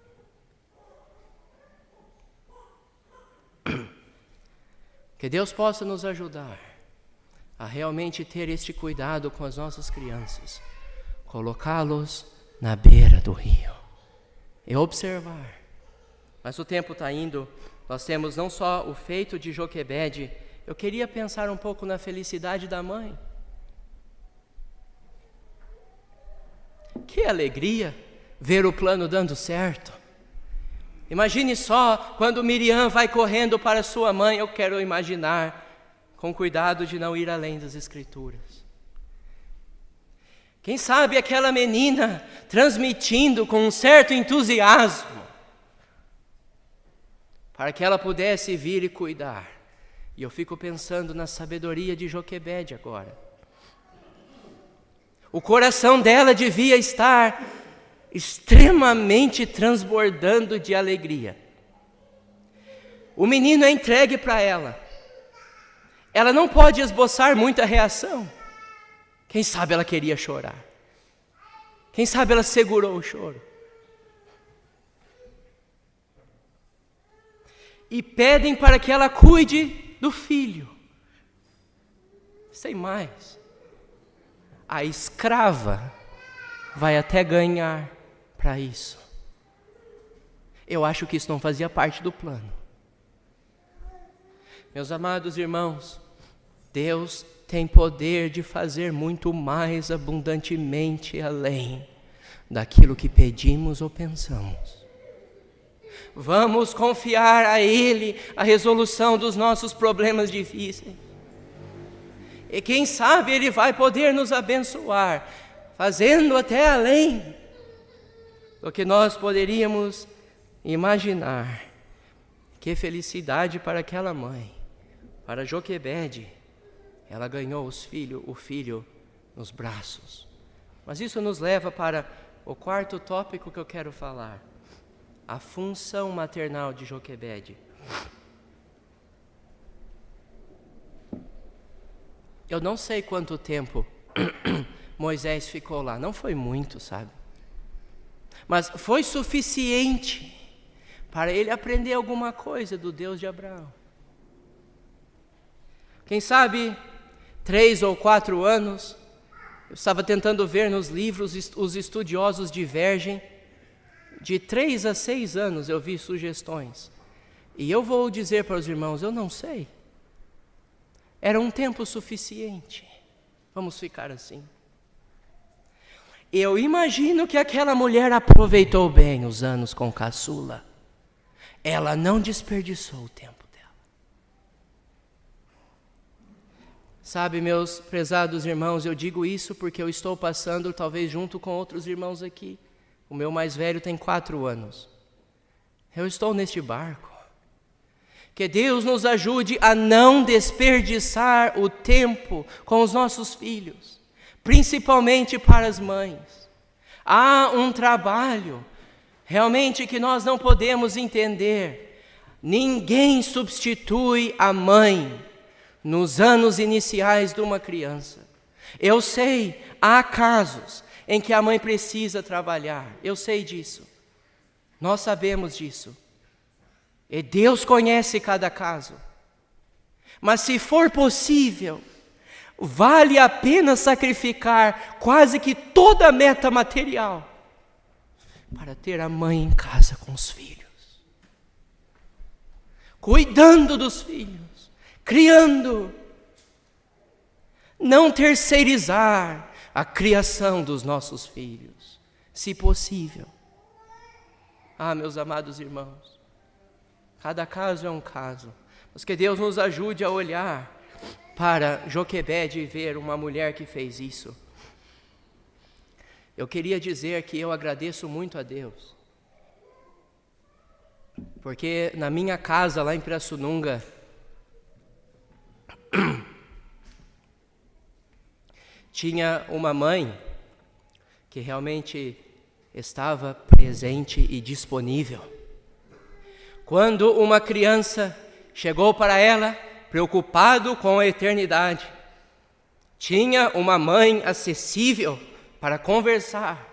Que Deus possa nos ajudar a realmente ter este cuidado com as nossas crianças, colocá-los na beira do rio e observar. Mas o tempo está indo, nós temos não só o feito de Joquebede, eu queria pensar um pouco na felicidade da mãe. Que alegria ver o plano dando certo. Imagine só quando Miriam vai correndo para sua mãe, eu quero imaginar, com cuidado de não ir além das Escrituras. Quem sabe aquela menina transmitindo com um certo entusiasmo, para que ela pudesse vir e cuidar. E eu fico pensando na sabedoria de Joquebede agora. O coração dela devia estar extremamente transbordando de alegria. O menino é entregue para ela. Ela não pode esboçar muita reação. Quem sabe ela queria chorar. Quem sabe ela segurou o choro. E pedem para que ela cuide do filho. Sem mais. A escrava vai até ganhar para isso. Eu acho que isso não fazia parte do plano. Meus amados irmãos, Deus tem poder de fazer muito mais abundantemente além daquilo que pedimos ou pensamos. Vamos confiar a Ele a resolução dos nossos problemas difíceis. E quem sabe Ele vai poder nos abençoar, fazendo até além do que nós poderíamos imaginar. Que felicidade para aquela mãe, para Joquebede. Ela ganhou os filho, o filho nos braços. Mas isso nos leva para o quarto tópico que eu quero falar. A função maternal de Joquebede. Eu não sei quanto tempo Moisés ficou lá. Não foi muito, sabe? Mas foi suficiente para ele aprender alguma coisa do Deus de Abraão. Quem sabe, três ou quatro anos, eu estava tentando ver nos livros, os estudiosos divergem. De três a seis anos eu vi sugestões. E eu vou dizer para os irmãos, eu não sei. Era um tempo suficiente. Vamos ficar assim. Eu imagino que aquela mulher aproveitou bem os anos com caçula. Ela não desperdiçou o tempo dela. Sabe, meus prezados irmãos, eu digo isso porque eu estou passando, talvez junto com outros irmãos aqui. O meu mais velho tem quatro anos. Eu estou neste barco. Que Deus nos ajude a não desperdiçar o tempo com os nossos filhos, principalmente para as mães. Há um trabalho realmente que nós não podemos entender. Ninguém substitui a mãe nos anos iniciais de uma criança. Eu sei, há casos em que a mãe precisa trabalhar. Eu sei disso. Nós sabemos disso. E Deus conhece cada caso. Mas se for possível, vale a pena sacrificar quase que toda a meta material para ter a mãe em casa com os filhos, cuidando dos filhos, criando. Não terceirizar a criação dos nossos filhos, se possível. Ah, meus amados irmãos, cada caso é um caso, mas que Deus nos ajude a olhar para Joquebede e ver uma mulher que fez isso. Eu queria dizer que eu agradeço muito a Deus, porque na minha casa lá em Pirassununga, tinha uma mãe que realmente estava presente e disponível. Quando uma criança chegou para ela, preocupado com a eternidade, tinha uma mãe acessível para conversar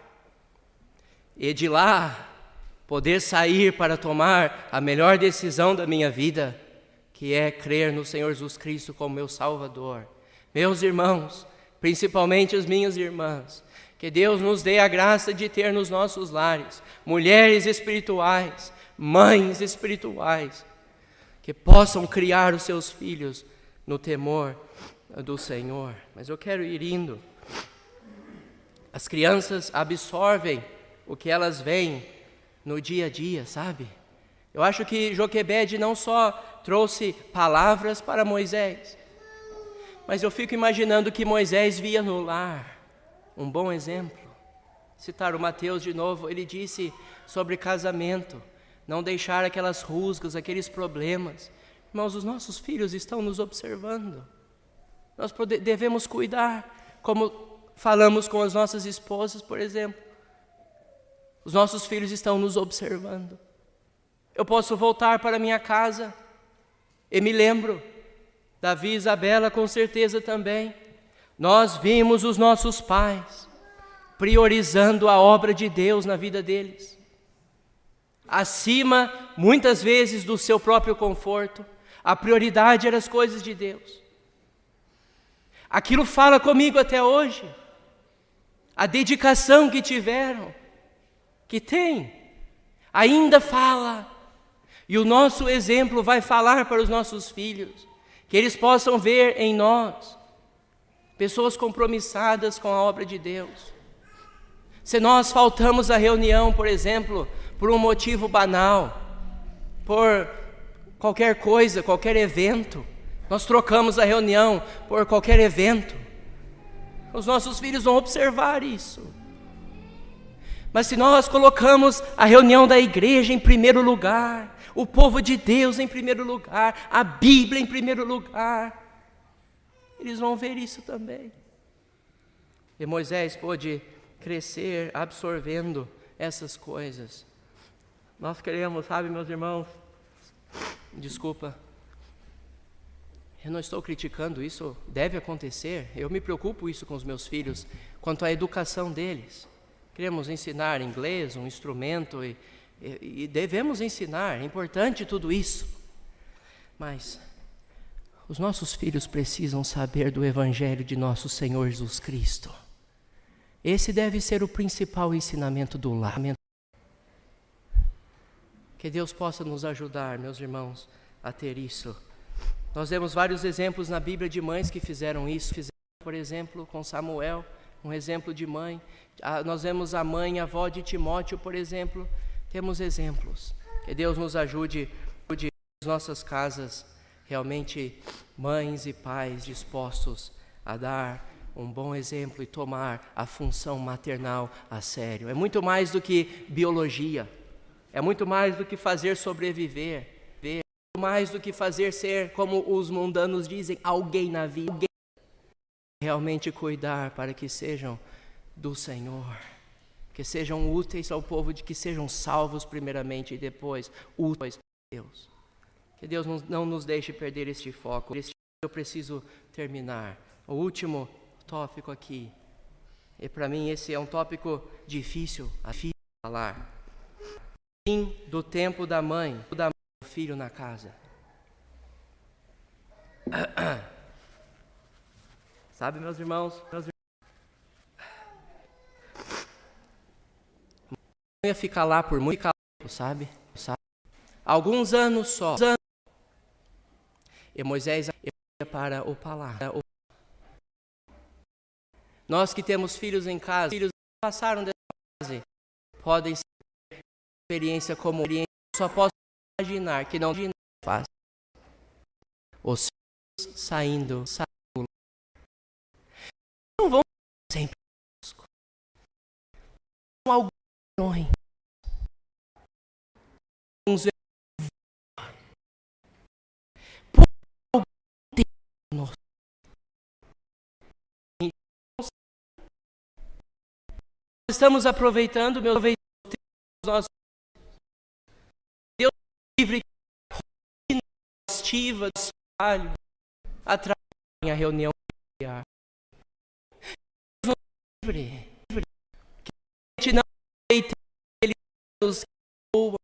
e de lá poder sair para tomar a melhor decisão da minha vida, que é crer no Senhor Jesus Cristo como meu Salvador. Meus irmãos, principalmente as minhas irmãs, que Deus nos dê a graça de ter nos nossos lares mulheres espirituais, mães espirituais, que possam criar os seus filhos no temor do Senhor. Mas eu quero ir indo. As crianças absorvem o que elas veem no dia a dia, sabe? Eu acho que Joquebede não só trouxe palavras para Moisés, mas eu fico imaginando que Moisés via no lar um bom exemplo. Citar o Mateus de novo, ele disse sobre casamento, não deixar aquelas rusgas, aqueles problemas. Irmãos, os nossos filhos estão nos observando. Nós pode, devemos cuidar, como falamos com as nossas esposas, por exemplo. Os nossos filhos estão nos observando. Eu posso voltar para minha casa e me lembro, Davi e Isabela com certeza também, nós vimos os nossos pais priorizando a obra de Deus na vida deles, acima, muitas vezes, do seu próprio conforto. A prioridade eram as coisas de Deus. Aquilo fala comigo até hoje. A dedicação que tiveram, que tem, ainda fala. E o nosso exemplo vai falar para os nossos filhos, que eles possam ver em nós pessoas compromissadas com a obra de Deus. Se nós faltamos à reunião, por exemplo, por um motivo banal, por qualquer coisa, qualquer evento, nós trocamos a reunião por qualquer evento, os nossos filhos vão observar isso. Mas se nós colocamos a reunião da igreja em primeiro lugar, o povo de Deus em primeiro lugar, a Bíblia em primeiro lugar, eles vão ver isso também. E Moisés pôde crescer absorvendo essas coisas. Nós queremos, sabe, meus irmãos, desculpa, eu não estou criticando, isso deve acontecer, eu me preocupo isso com os meus filhos, quanto à educação deles. Queremos ensinar inglês, um instrumento, e, e, e devemos ensinar, é importante tudo isso. Mas os nossos filhos precisam saber do Evangelho de nosso Senhor Jesus Cristo. Esse deve ser o principal ensinamento do lar. Que Deus possa nos ajudar, meus irmãos, a ter isso. Nós vemos vários exemplos na Bíblia de mães que fizeram isso. Fizeram, por exemplo, com Samuel, um exemplo de mãe. Nós vemos a mãe, a avó de Timóteo, por exemplo. Temos exemplos. Que Deus nos ajude, ajude as nossas casas, realmente mães e pais dispostos a dar um bom exemplo e tomar a função maternal a sério. É muito mais do que biologia. É muito mais do que fazer sobreviver. É muito mais do que fazer ser, como os mundanos dizem, alguém na vida. Alguém. Realmente cuidar para que sejam do Senhor, que sejam úteis ao povo, de que sejam salvos primeiramente e depois úteis a Deus. Que Deus não nos deixe perder este foco. Eu preciso terminar. O último tópico aqui E para mim esse é um tópico difícil, difícil de falar. Fim do tempo da mãe, da mãe do filho na casa. Sabe, meus irmãos, meus irmãos, eu ia ficar lá por muito tempo, sabe? sabe? Alguns anos só. E Moisés ia para o palácio. Nós que temos filhos em casa, filhos que passaram dessa fase, podem ter experiência como experiência. Só posso imaginar que não faz. Os filhos saindo, saindo. Não vão sempre conosco. Alguns verões. Alguns por algum tempo conosco. Estamos aproveitando, meu aproveitando nós Deus livre ativa do trabalho atrás da minha reunião familiar. Deus livre, livre que a gente não aceite ele nos boa.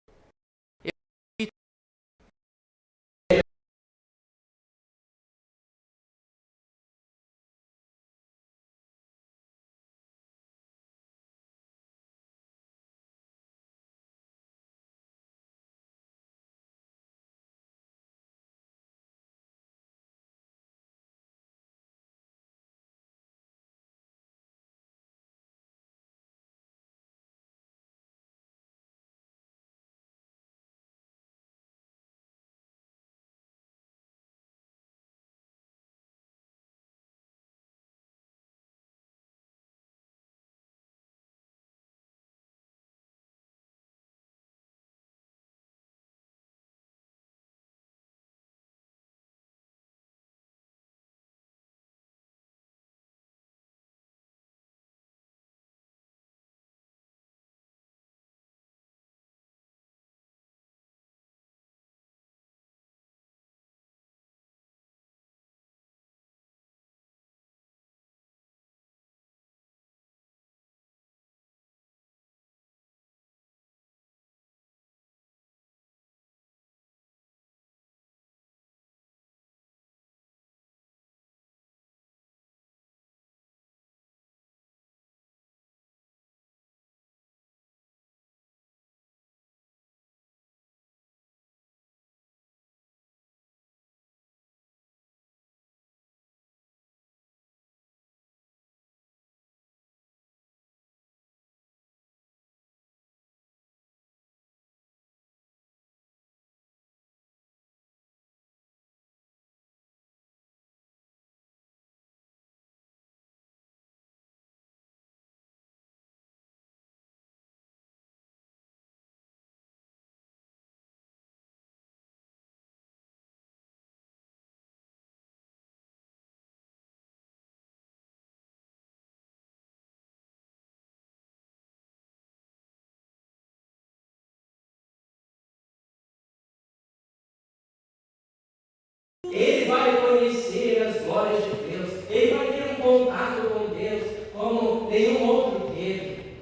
Ele vai conhecer as glórias de Deus. Ele vai ter um contato com Deus como nenhum outro teve.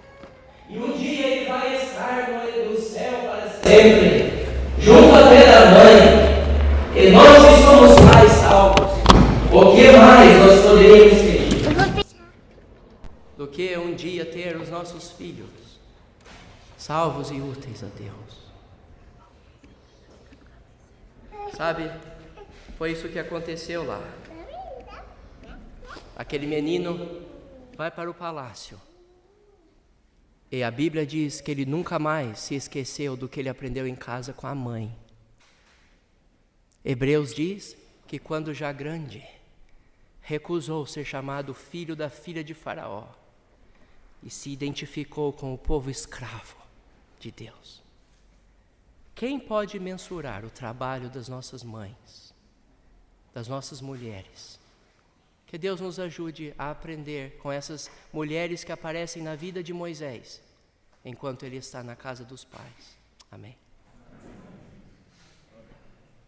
E um dia ele vai estar no céu para sempre, junto à pé da mãe. E nós que somos pais salvos, o que mais nós poderíamos pedir do que um dia ter os nossos filhos salvos e úteis a Deus? Sabe? Foi isso que aconteceu lá. Aquele menino vai para o palácio. E a Bíblia diz que ele nunca mais se esqueceu do que ele aprendeu em casa com a mãe. Hebreus diz que quando já grande, recusou ser chamado filho da filha de Faraó e se identificou com o povo escravo de Deus. Quem pode mensurar o trabalho das nossas mães, das nossas mulheres? Que Deus nos ajude a aprender com essas mulheres que aparecem na vida de Moisés, enquanto ele está na casa dos pais. Amém.